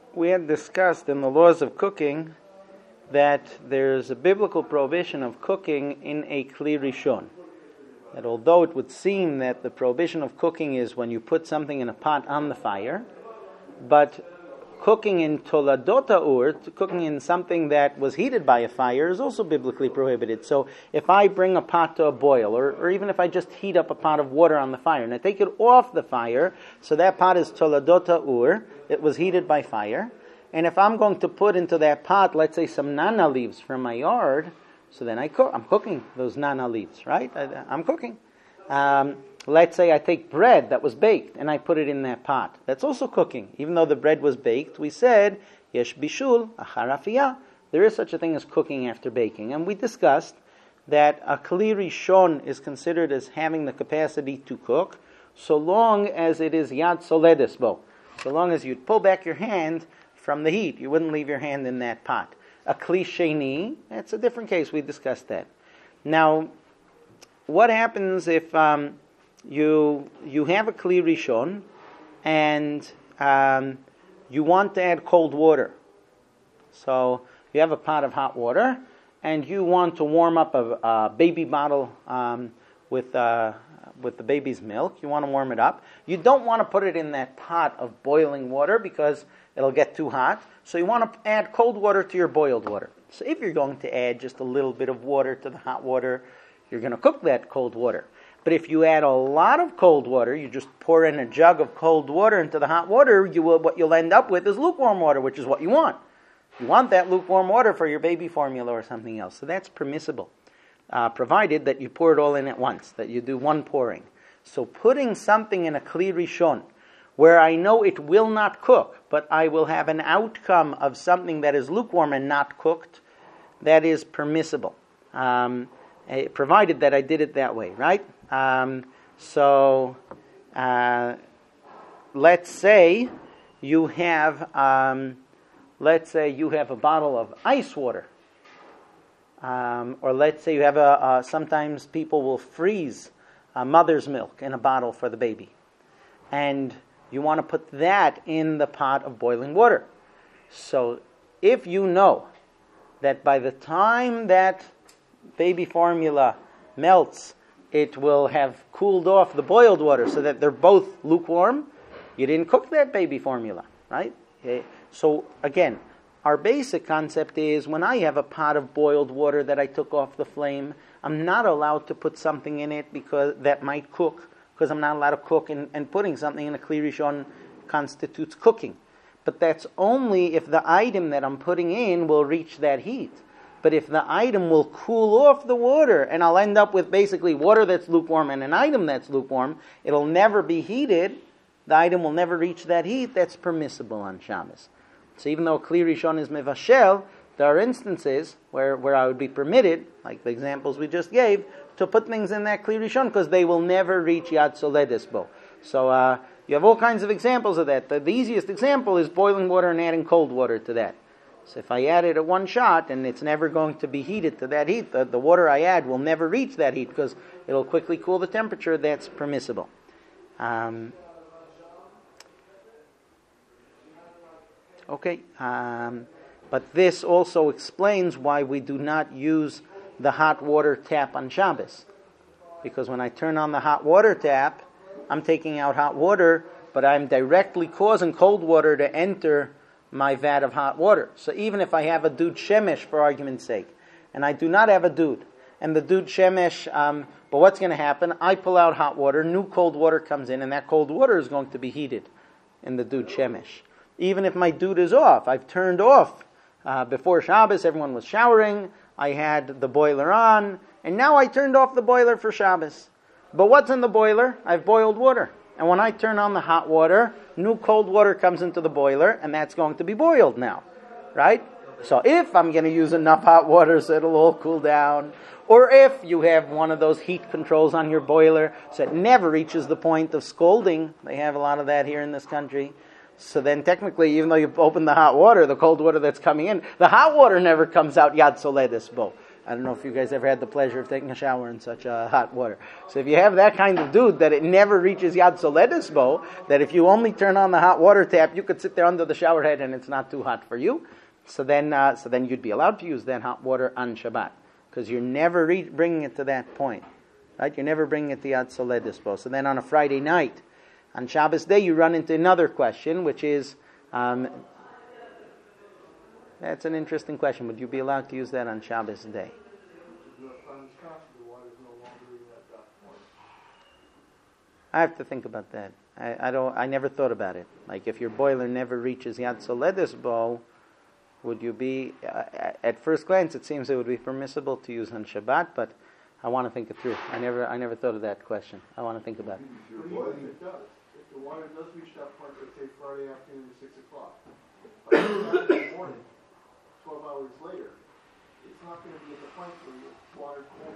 we had discussed in the laws of cooking that there's a biblical prohibition of cooking in a kli rishon. That although it would seem that the prohibition of cooking is when you put something in a pot on the fire, but cooking in toladota ur, cooking in something that was heated by a fire, is also biblically prohibited. So if I bring a pot to a boil, or even if I just heat up a pot of water on the fire, and I take it off the fire, so that pot is toladota ur, it was heated by fire. And if I'm going to put into that pot, let's say some nana leaves from my yard, so then I'm cooking those nana leaves, right? I'm cooking. Let's say I take bread that was baked and I put it in that pot. That's also cooking. Even though the bread was baked, we said, yesh bishul achar afiyah. There is such a thing as cooking after baking. And we discussed that a kli rishon is considered as having the capacity to cook, so long as it is yad soledes bo. So long as you'd pull back your hand from the heat, you wouldn't leave your hand in that pot. A kli sheni, that's a different case. We discussed that. Now, what happens if you have a kli rishon and you want to add cold water? So you have a pot of hot water and you want to warm up a baby bottle with the baby's milk. You want to warm it up. You don't want to put it in that pot of boiling water because it'll get too hot. So you want to add cold water to your boiled water. So if you're going to add just a little bit of water to the hot water, you're going to cook that cold water. But if you add a lot of cold water, you just pour in a jug of cold water into the hot water, what you'll end up with is lukewarm water, which is what you want. You want that lukewarm water for your baby formula or something else. So that's permissible, provided that you pour it all in at once, that you do one pouring. So putting something in a kli rishon, where I know it will not cook, but I will have an outcome of something that is lukewarm and not cooked, that is permissible, provided that I did it that way, right? Let's say you have a bottle of ice water, or let's say you have sometimes people will freeze mother's milk in a bottle for the baby, and you want to put that in the pot of boiling water. So if you know that by the time that baby formula melts, it will have cooled off the boiled water so that they're both lukewarm, you didn't cook that baby formula, right? Okay. So again, our basic concept is when I have a pot of boiled water that I took off the flame, I'm not allowed to put something in it because that might cook, because I'm not allowed to cook, and putting something in a kli rishon constitutes cooking. But that's only if the item that I'm putting in will reach that heat. But if the item will cool off the water, and I'll end up with basically water that's lukewarm and an item that's lukewarm, it'll never be heated, the item will never reach that heat, that's permissible on Shabbos. So even though kli rishon is mevashel, there are instances where I would be permitted, like the examples we just gave, to put things in that kli rishon because they will never reach yad soledes bo. So you have all kinds of examples of that. The easiest example is boiling water and adding cold water to that. So if I add it at one shot and it's never going to be heated to that heat, the water I add will never reach that heat because it'll quickly cool the temperature, that's permissible. Okay. But this also explains why we do not use the hot water tap on Shabbos. Because when I turn on the hot water tap, I'm taking out hot water, but I'm directly causing cold water to enter my vat of hot water. So even if I have a dud shemesh, for argument's sake, and I do not have a dud, and the dud shemesh, but what's going to happen? I pull out hot water, new cold water comes in, and that cold water is going to be heated in the dud shemesh. Even if my dud is off, I've turned off. Before Shabbos, everyone was showering, I had the boiler on, and now I turned off the boiler for Shabbos. But what's in the boiler? I've boiled water. And when I turn on the hot water, new cold water comes into the boiler, and that's going to be boiled now, right? So if I'm going to use enough hot water so it'll all cool down, or if you have one of those heat controls on your boiler so it never reaches the point of scalding, they have a lot of that here in this country, so then technically, even though you've opened the hot water, the cold water that's coming in, the hot water never comes out yad soledes bo. I don't know if you guys ever had the pleasure of taking a shower in such hot water. So if you have that kind of dude that it never reaches Yad Soledis Bo, that if you only turn on the hot water tap, you could sit there under the shower head and it's not too hot for you. So then you'd be allowed to use that hot water on Shabbat, because you're never bringing it to that point, right? You're never bringing it to Yad Soledis Bo. So then on a Friday night, on Shabbos day, you run into another question, which is, that's an interesting question. Would you be allowed to use that on Shabbos day? I have to think about that. I never thought about it. Like, if your boiler never reaches Yad Soledis Bo, would you be, at first glance it seems it would be permissible to use on Shabbat, but I want to think it through. I never thought of that question. I want to think about it. But even if it does, if the water does reach that point, let's say Friday afternoon at 6 o'clock, by Saturday morning, 12 hours later, it's not going to be at the point where your water cold